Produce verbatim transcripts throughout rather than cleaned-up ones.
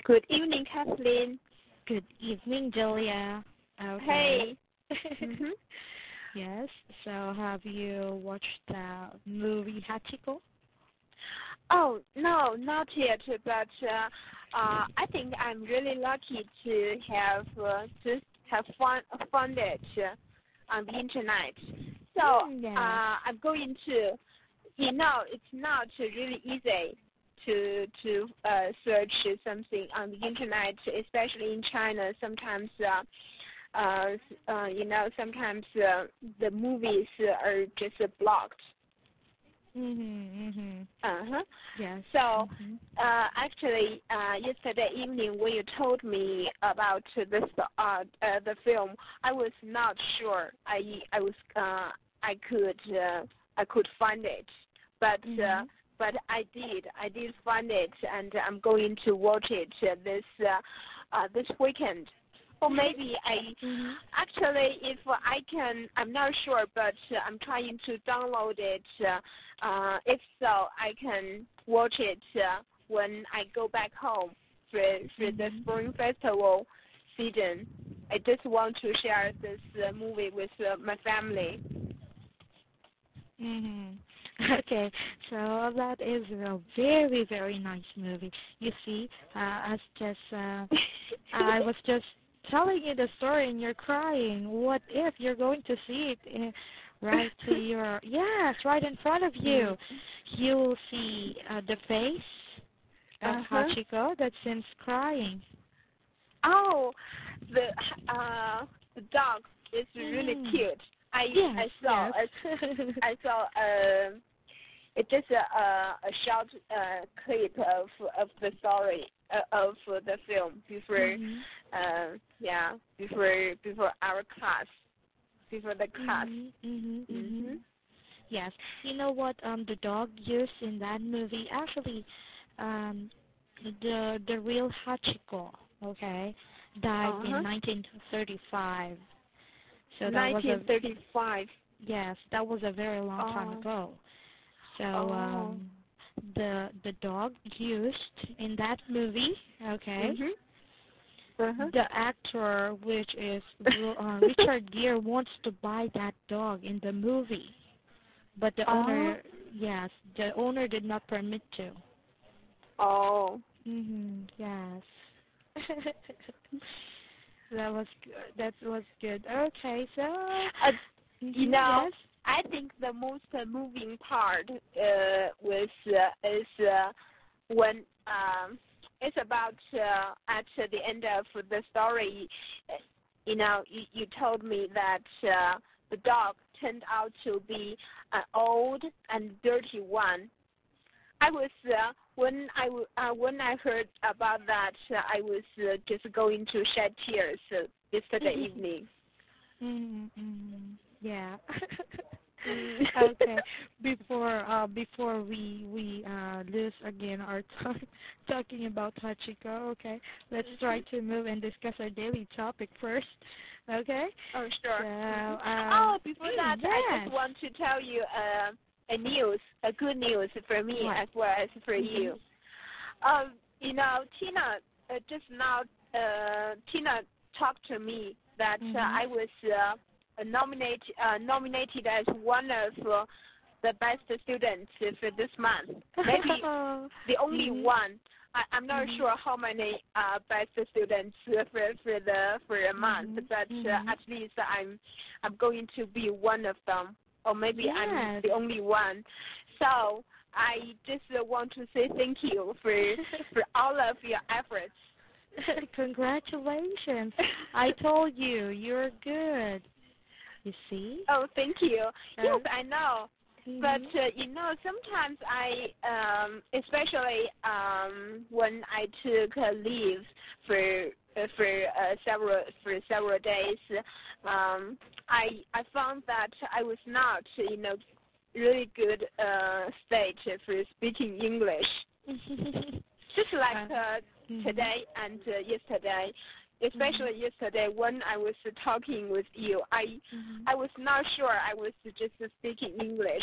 Good evening, Kathleen. Good evening, Julia. Okay. Hey. Mm-hmm. Yes. So, have you watched the movie Hachiko? Oh, no, not yet, but uh, uh, I think I'm really lucky to have uh, to have fun, found it uh, on the internet. So Mm, yes. uh, I'm going to, you know, it's not really easy to to uh, search something on the internet, especially in China. Sometimes, uh, uh, uh, you know, sometimes uh, the movies are just blocked. Mhm. Mhm. Uh-huh. Yes. So, Mhm. uh, actually, uh, yesterday evening when you told me about this, uh, uh, the film, I was not sure I I was uh, I could uh, I could find it, but uh, Mhm. but I did I did find it, and I'm going to watch it uh, this uh, uh, this weekend. Or maybe I Mhm. actually, if I can, I'm not sure, but uh, I'm trying to download it. Uh, uh, if so, I can watch it uh, when I go back home for for the Mhm. Spring Festival season. I just want to share this uh, movie with uh, my family. Mhm. Okay, so that is a very, very nice movie. You see, uh, as just uh, I was just telling you the story and you're crying. What if you're going to see it in, right to your yes, right in front of you? You will see uh, the face of Uh-huh. Hachiko that seems crying. Oh, the uh, the dog is really Mhm. cute. I Yes, I saw yes. I, I saw uh, it's just a, a, a short uh, clip of of the story uh, of the film before, Mhm. uh, yeah, before before our class, before the class. Mhm. Mhm. Mhm. Mhm. Yes. You know what? Um, the dog used in that movie actually, um, the the real Hachiko, okay, died Uh in huh. nineteen thirty-five. So that was a nineteen thirty-five. yes, that was a very long time Oh. ago. So Oh. um, the the dog used in that movie, okay, Mhm. Uh huh. the actor which is Ru- uh, Richard Gere wants to buy that dog in the movie. But the Oh. owner, yes, the owner did not permit to. Oh. Mhm. Yes. that was good. That was good. Okay, so. Uh, you Mhm. know, Yes. I think the most uh, moving part uh, was uh, is uh, when um, it's about uh, at the end of the story. uh, You know, you, you told me that uh, the dog turned out to be an old and dirty one. I was uh, when I w- uh, when I heard about that, uh, I was uh, just going to shed tears uh, yesterday evening. mhm. Mhm. Yeah. Mm. okay. Before uh before we we uh lose again our time talking about Hachiko, okay. Let's try to move and discuss our daily topic first. Okay? Oh, So sure. hmm uh Oh, before mm, that, I yes. just want to tell you uh, a news, a good news for me What? as well as for Mhm. you. Um, you know, Tina uh, just now, uh, Tina talked to me that uh, Mhm. I was uh, nominated uh, nominated as one of uh, the best students for this month. Maybe the only mhm. one. I, I'm not Mhm. sure how many uh, best students for for the for a month, Mhm. but uh, Mhm. at least I'm I'm going to be one of them, or maybe I'm Yes. the only one. So I just uh, want to say thank you for for all of your efforts. Congratulations. I told you, you're good. You see? Oh, thank you. Uh, Yes, I know. But mhm. uh, you know, sometimes I, um, especially um, when I took a leave for uh, for uh, several for several days, um, I I found that I was not, you know, really good uh, state for speaking English. Just like uh, uh, mhm. today and uh, yesterday, Mhm. especially yesterday when I was uh, talking with you, I Mhm. I was not sure I was just uh, speaking English.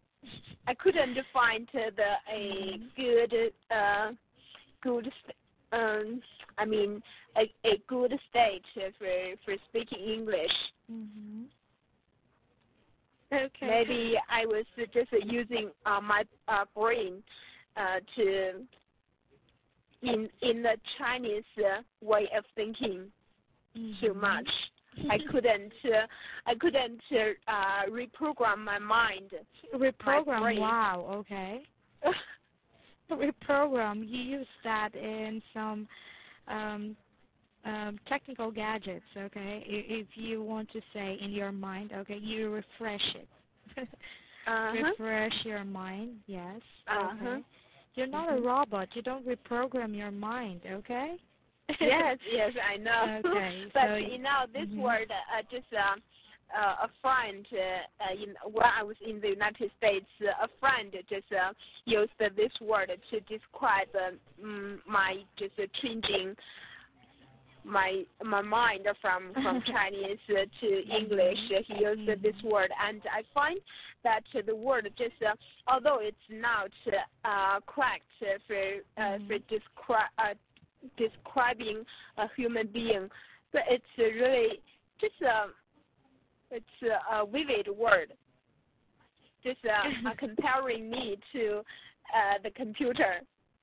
I couldn't find uh, the a Mhm. good uh, good um, I mean, a, a good state for for speaking English. Mm-hmm. Okay. Maybe I was just using uh, my uh, brain uh, to in in the Chinese uh, way of thinking mm-hmm. too much. I couldn't uh, I couldn't uh, reprogram my mind. Reprogram. My brain. Wow. Okay. Reprogram. You use that in some um, um, technical gadgets. Okay. If you want to say in your mind, okay, you refresh it. uh-huh. Refresh your mind. Yes. Uh-huh. Okay. You're not mm-hmm. a robot. You don't reprogram your mind. Okay. yes, yes, I know. Okay, but so, you know, this mm-hmm. word, uh, just uh, uh, a friend, uh, uh, in, when I was in the United States, uh, a friend just uh, used this word to describe uh, mm, my just uh, changing my my mind from from Chinese uh, to English. Uh, he used uh, this word, and I find that uh, the word just, uh, although it's not uh, correct uh, for uh, mm-hmm. for describe. Uh, describing a human being, but it's uh, really just a it's a, a vivid word. Just uh, uh, comparing me to uh, the computer.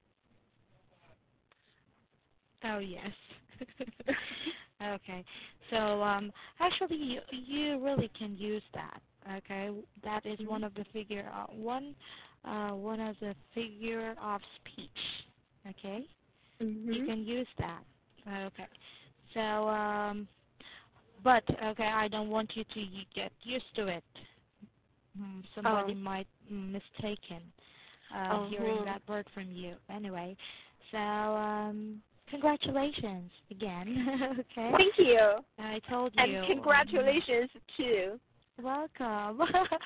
Oh yes. Okay. So um, actually, you, you really can use that. Okay, that is mm-hmm. one of the figure uh, one uh, one of the figure of speech. Okay. Mm-hmm. You can use that. Okay. So, um, but, okay, I don't want you to you get used to it. Hmm, somebody oh. might mm, mistaken uh, uh-huh. hearing that word from you. Anyway, so um, congratulations again. Okay. Thank you. I told you. And congratulations um, too. Welcome.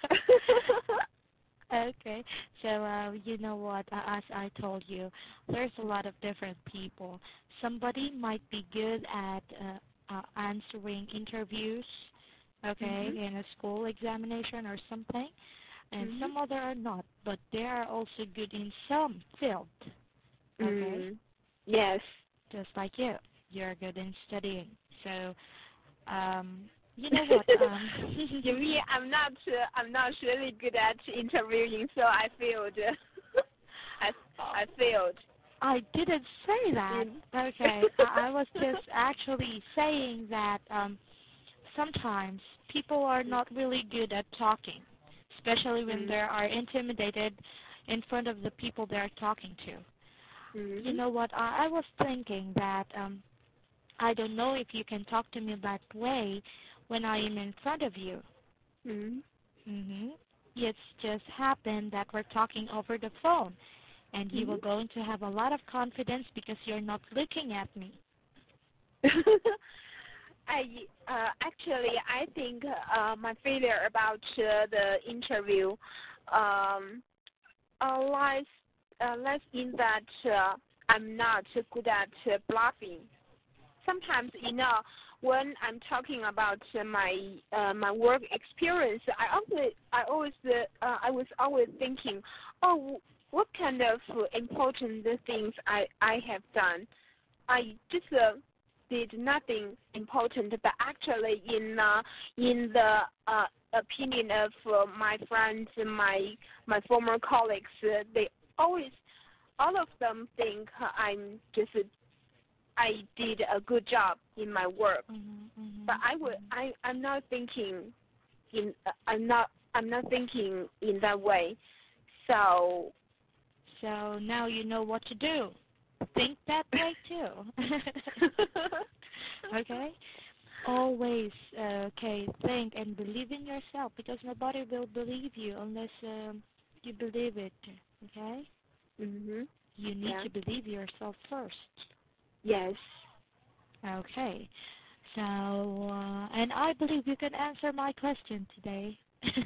Okay, so uh, you know what, uh, as I told you, there's a lot of different people. Somebody might be good at uh, uh, answering interviews, okay, mm-hmm. in a school examination or something, and mm-hmm. some other are not, but they are also good in some field, okay? Mm. Yes. Just like you, you're good in studying. So, um, you know what? Um, you mean I'm not uh, I'm not really good at interviewing, so I failed. I I failed. I didn't say that. Okay, I, I was just actually saying that um, sometimes people are not really good at talking, especially when mm-hmm. they are intimidated in front of the people they are talking to. Mm-hmm. You know what? I, I was thinking that um, I don't know if you can talk to me that way when I am in front of you. Mm-hmm. Mm-hmm. It's just happened that we're talking over the phone, and you mm-hmm. are going to have a lot of confidence because you're not looking at me. I uh, actually I think uh, my failure about uh, the interview um, uh, lies uh, lies in that uh, I'm not good at uh, bluffing. Sometimes, you know, when I'm talking about uh, my uh, my work experience, I always I always uh, uh, I was always thinking, oh, what kind of important things I I have done. I just uh, did nothing important, but actually, in uh, in the uh, opinion of uh, my friends, my my former colleagues, uh, they always all of them think I'm just. Uh, I did a good job in my work, mm-hmm, mm-hmm, but I would I I'm not thinking in uh, I'm not I'm not thinking in that way. So so now you know what to do. Think that way too. Okay. Always uh, okay. Think and believe in yourself because nobody will believe you unless um, you believe it. Okay. mhm. You need Yeah. to believe yourself first. Yes. Okay. So, uh, and I believe you can answer my question today.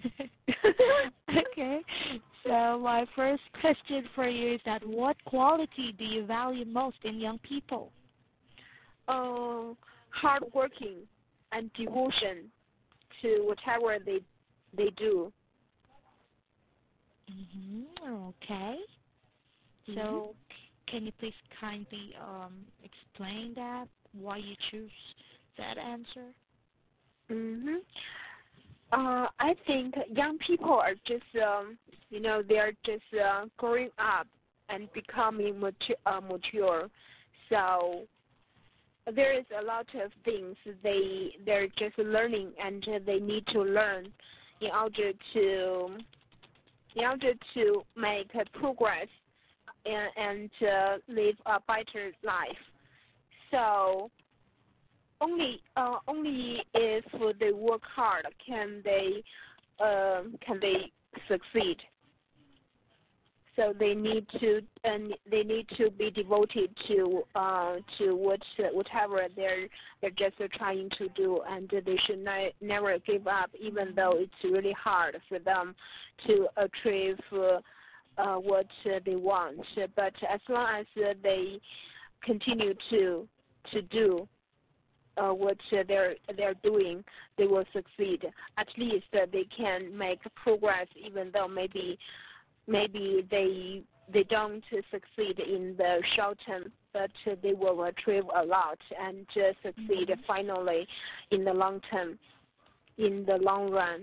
Okay. So my first question for you is that what quality do you value most in young people? Uh, hard working and devotion to whatever they they do. Mm-hmm. Okay. Mhm. So can you please kindly um, explain that, why you choose that answer? Mhm. Uh, I think young people are just, um, you know, they are just uh, growing up and becoming mature. Uh, mature. So there is a lot of things they they're just learning, and they need to learn in order to in order to make a progress and, and uh, live a better life. So only uh, only if they work hard can they uh, can they succeed. So they need to and they need to be devoted to uh, to what whatever they're they're just trying to do, and they should not, never give up, even though it's really hard for them to achieve uh, uh, what uh, they want. But as long as uh, they continue to to do uh, what uh, they're they're doing, they will succeed. At least uh, they can make progress, even though maybe. Maybe they they don't succeed in the short term, but they will achieve a lot and uh, succeed Mm-hmm. finally in the long term, in the long run.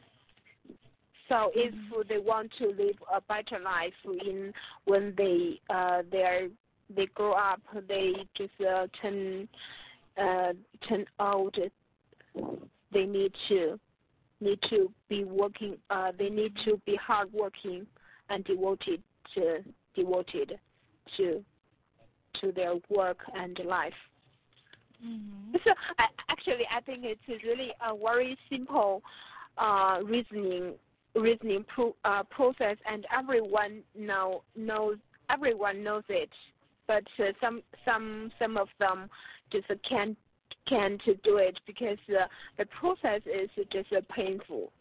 So if Mm-hmm. they want to live a better life in when they uh, they are they grow up, they just uh, turn uh, turn old. They need to need to be working. Uh, they need to be hardworking and devoted to devoted to to their work and life. Mm-hmm. So I, actually, I think it's really a very simple uh, reasoning reasoning pro, uh, process, and everyone know knows everyone knows it. But uh, some some some of them just can't can't do it because uh, the process is just uh, painful.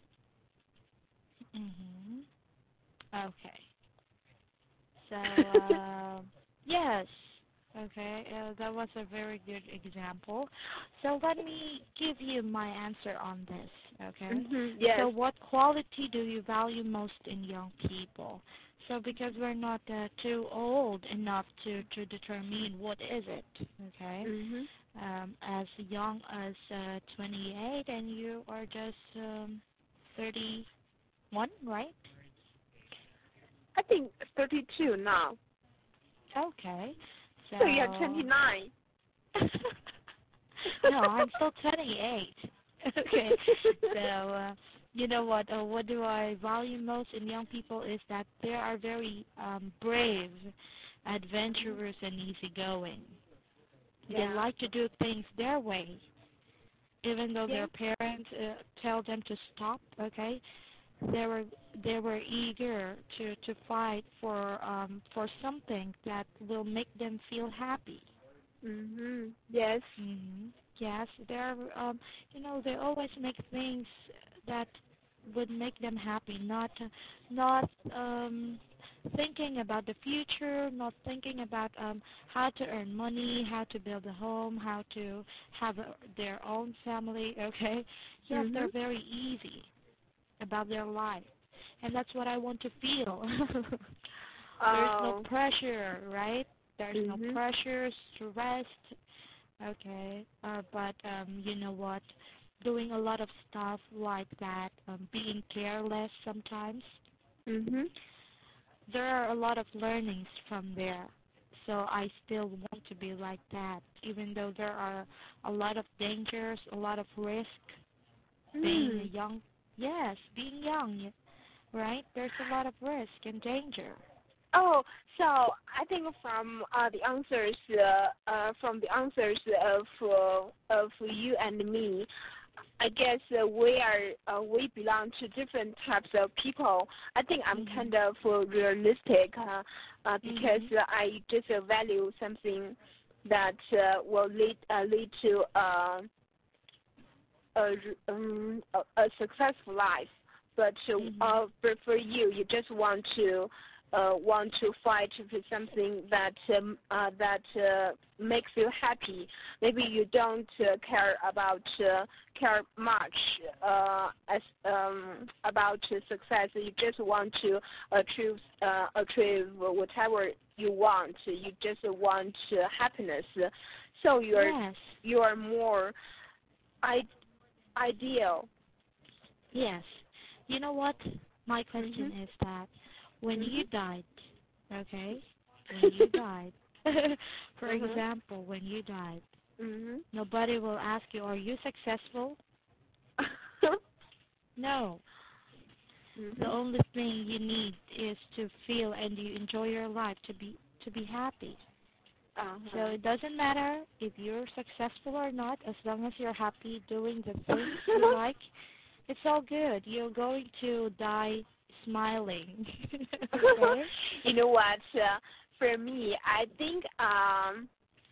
Mm-hmm. Okay. So, uh, yes. Okay, uh, that was a very good example. So let me give you my answer on this, okay? Mm-hmm. Yes. So what quality do you value most in young people? So because we're not uh, too old enough to, to determine what is it, okay? Mm-hmm. Um, as young as uh, twenty-eight, and you are just um, thirty-one, right? I think thirty-two now. Okay. So, So you're twenty-nine. no, I'm still twenty-eight. Okay. So, uh, you know what? Uh, what do I value most in young people is that they are very um, brave, adventurous, and easygoing. Yeah. They like to do things their way, even though Yeah. their parents uh, tell them to stop. Okay. They were they were eager to, to fight for um, for something that will make them feel happy. Mhm. Yes. Mm-hmm. Yes, they're um, you know they always make things that would make them happy, not not um, thinking about the future, not thinking about um, how to earn money, how to build a home, how to have a, their own family. Okay, yes, Mhm. they're very easy about their life, and that's what I want to feel. There's no Oh. pressure, right? There's no Mhm. pressure, stress. Okay, uh, but um, you know what? Doing a lot of stuff like that, um, being careless sometimes, Mhm. there are a lot of learnings from there. So I still want to be like that, even though there are a lot of dangers, a lot of risk being Mm. young. Yes, being young, right? There's a lot of risk and danger. Oh, so I think from uh, the answers, uh, uh, from the answers of uh, of you and me, I guess uh, we are uh, we belong to different types of people. I think I'm Mhm. kind of uh, realistic uh, uh, because Mhm. uh, I just uh, value something that uh, will lead uh, lead to uh, a, um, a, a successful life. But uh, Mhm. uh, but for you, you just want to uh, want to fight for something that um, uh, that uh, makes you happy. Maybe you don't uh, care about uh, care much uh, as um, about uh, success. You just want to achieve uh, achieve whatever you want. You just want uh, happiness. So you're Yes. you are more I- ideal. Yes. You know what? My question Mhm. is that when Mhm. you died, okay, when you died, for Mhm. example, when you died, Mhm. nobody will ask you, are you successful? No. The Mhm. only thing you need is to feel and you enjoy your life to be to be happy. Uh-huh. So it doesn't matter if you're successful or not, as long as you're happy doing the things you like, it's all good. You're going to die smiling. Okay? You know what? Uh, for me, I think um,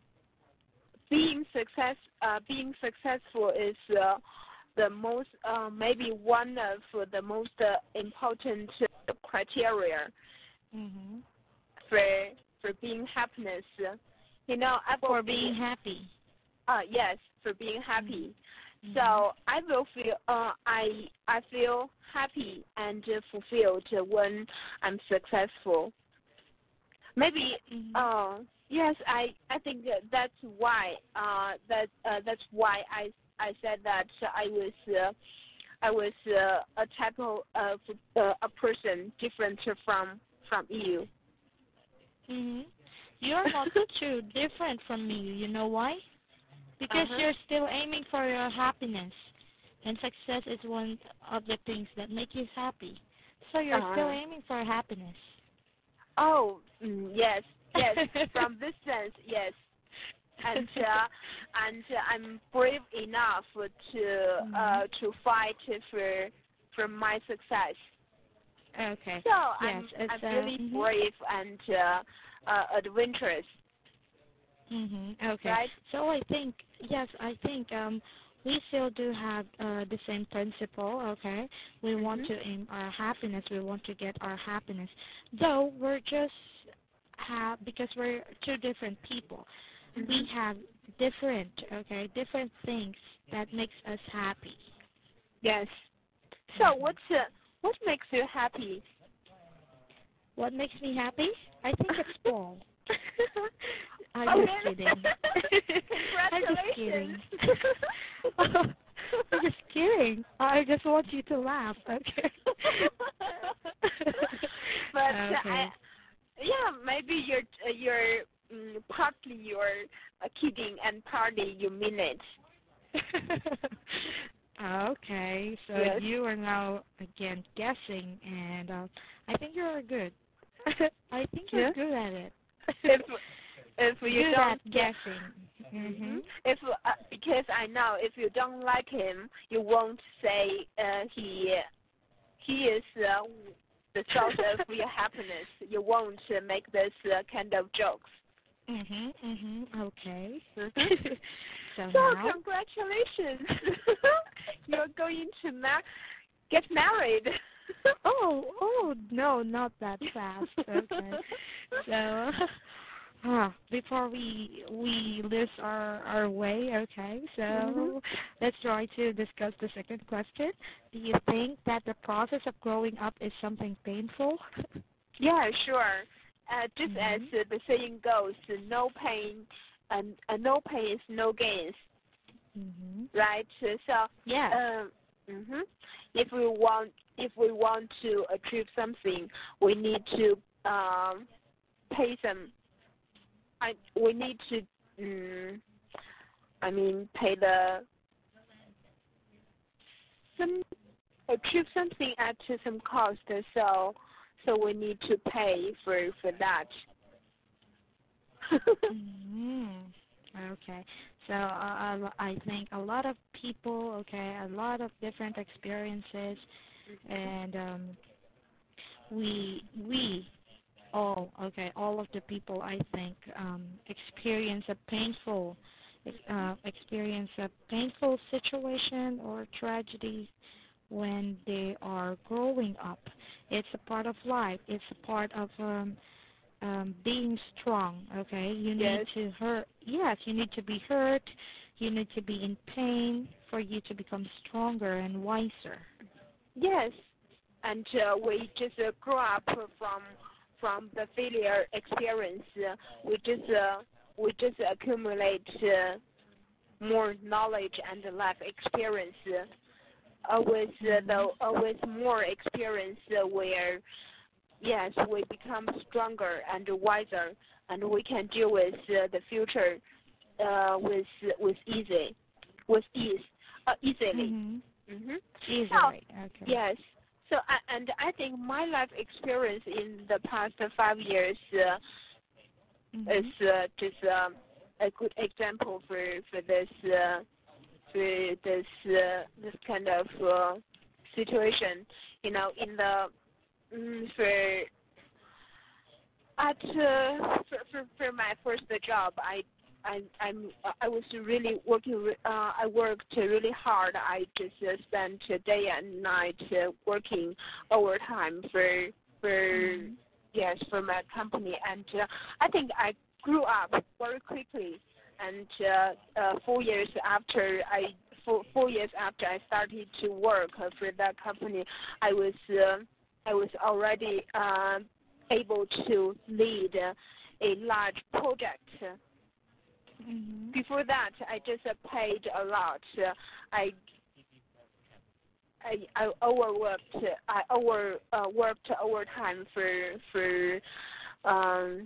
being success, uh, being successful is uh, the most, uh, maybe one of the most uh, important uh, criteria Mhm. for for being happiness. You know, I will For be, being happy. uh, yes, for being happy. Mhm. So I will feel uh, I I feel happy and uh, fulfilled when I'm successful. Maybe Mhm. uh, yes, I I think that that's why uh, that uh, that's why I I said that I was uh, I was uh, a type of uh, uh, a person different from from you. Mhm. You're not too different from me. You know why? Because Uh-huh. you're still aiming for your happiness, and success is one of the things that make you happy. So you're still Uh-huh. aiming for happiness. Oh, mm, yes, yes. From this sense, yes. And uh, and uh, I'm brave enough to uh, to fight for for my success. Okay. So Yes, I'm it's I'm uh. really Mhm. brave and uh, uh, adventurous, Mhm. Okay. right? So I think yes, I think um we still do have uh, the same principle. Okay. We want Mhm. to aim our happiness. We want to get our happiness. Though we're just have because we're two different people. We Mhm. have different okay different things that makes us happy. Yes. So Mhm. what's uh, what makes you happy? What makes me happy? I think it's Paul. I'm Oh, just really? kidding. I'm just Congratulations. kidding. I'm just kidding. I just want you to laugh, okay? But uh, I, Okay. yeah, maybe you're uh, you're mm, partly you're uh, kidding and partly you mean it. Okay, so Yes. you are now again guessing, and uh, I think you're good. I think you're Yeah. good at it. If if you Good don't at guessing. hmm Mhm. if uh, because I know if you don't like him, you won't say uh, he he is uh, the source of your happiness. You won't uh, make this uh, kind of jokes. Mhm. Mhm. Okay. Mm-hmm. So So now. congratulations, you're going to ma- get married. Oh, oh no, not that fast. Okay. So, ah, before we we lose our our way, okay. hmm So, let's try to discuss the second question. Do you think that the process of growing up is something painful? Yeah, sure. Uh, just as Mhm. uh, the saying goes, no pain, and uh, no pain is no gains, Mhm. right? So, so Yes. um, hmm if we want if we want to achieve something, we need to um, pay some. I we need to. Um, I mean, pay the some achieve something at some cost. So so we need to pay for for that. Mhm. Okay. So uh, I think a lot of people, okay, a lot of different experiences, and um, we we all okay, all of the people I think um, experience a painful uh, experience a painful situation or tragedy when they are growing up. It's a part of life. It's a part of um, um, being strong. Okay, you Yes. need to hurt. Yes, you need to be hurt. You need to be in pain for you to become stronger and wiser. Yes, and uh, we just uh, grow up from from the failure experience. Uh, we just uh, we just accumulate uh, more knowledge and life experience. Uh, with uh, the uh, with more experience, uh, where yes, we become stronger and wiser, and we can deal with uh, the future uh, with with easy with ease uh, easily. Mm-hmm. Mm-hmm. Easily, So, okay. yes. So, I, and I think my life experience in the past five years uh, Mm-hmm. is uh, just um, a good example for for this uh, for this uh, this kind of uh, situation. You know, in the mm, for at uh, for, for for my first job, I I I'm I was really working. Uh, I worked really hard. I just uh, spent day and night uh, working overtime for for Mm-hmm. yes for my company, and uh, I think I grew up very quickly. And uh, uh, four years after I four, four years after I started to work uh, for that company, I was uh, I was already uh, able to lead uh, a large project. Mm-hmm. Before that, I just uh, paid a lot. Uh, I I, I overworked. I over uh, worked overtime for for um,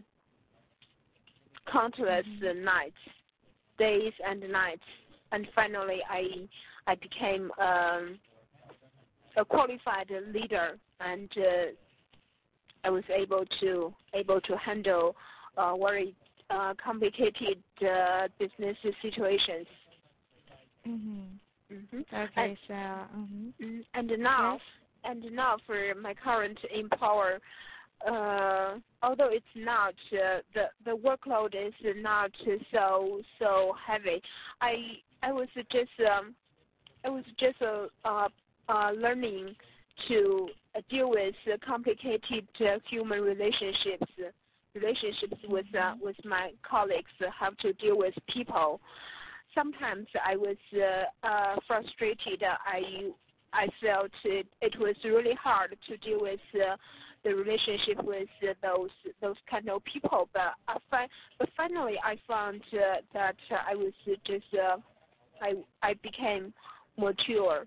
countless Mm-hmm. uh, nights, days and nights, and finally I I became um, a qualified leader, and uh, I was able to able to handle uh, very uh, complicated uh, business situations. Mm-hmm. Mm-hmm. Okay, And, so mm-hmm. and now Yes. and now for my current employer, uh, although it's not uh, the the workload is not so so heavy, I I was just um, I was just uh, uh, uh, learning to uh, deal with uh, complicated uh, human relationships relationships with uh, with my colleagues. Uh, have to deal with people. Sometimes I was uh, uh, frustrated. I I felt it, it was really hard to deal with uh, the relationship with uh, those those kind of people. But I fi- but finally I found uh, that uh, I was just uh, I I became mature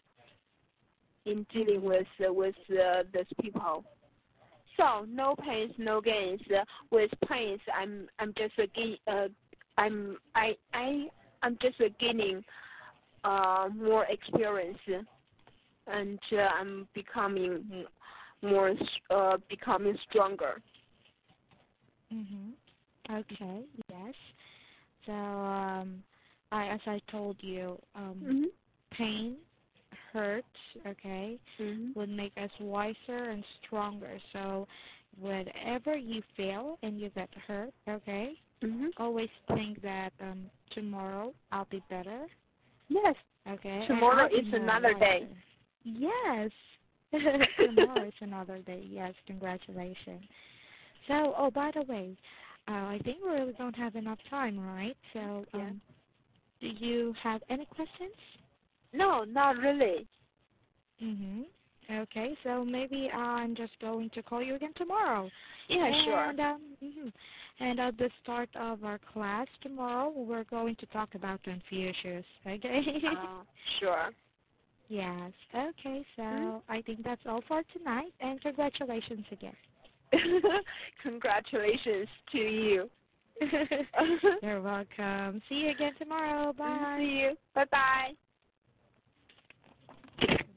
in dealing with uh, with uh, these people. So no pains, no gains. Uh, with pains, I'm I'm just uh, gain, uh, I'm I I I'm just uh, gaining uh, more experience, and uh, I'm becoming more uh, becoming stronger. Mhm. Okay. Yes. So, um, I, as I told you, um, Mhm. pain, hurt, okay, Mhm. would make us wiser and stronger. So, whenever you fail and you get hurt, okay, Mhm. always think that um, tomorrow I'll be better, Yes. okay, and Tomorrow I'll be is more another day. wiser. Yes. Tomorrow is another day. Yes, congratulations. So, oh, by the way, uh, I think we really don't have enough time, right? So, Yeah. um, do you have any questions? No, not really. Mm-hmm. Okay, so maybe I'm just going to call you again tomorrow. Yeah, sure. And um, mm-hmm. and at the start of our class tomorrow, we're going to talk about Confucius. Okay? Uh, sure. Yes. Okay, Hmm? so I think that's all for tonight, and congratulations again. Congratulations to you. You're welcome. See you again tomorrow. Bye. See you. Bye-bye.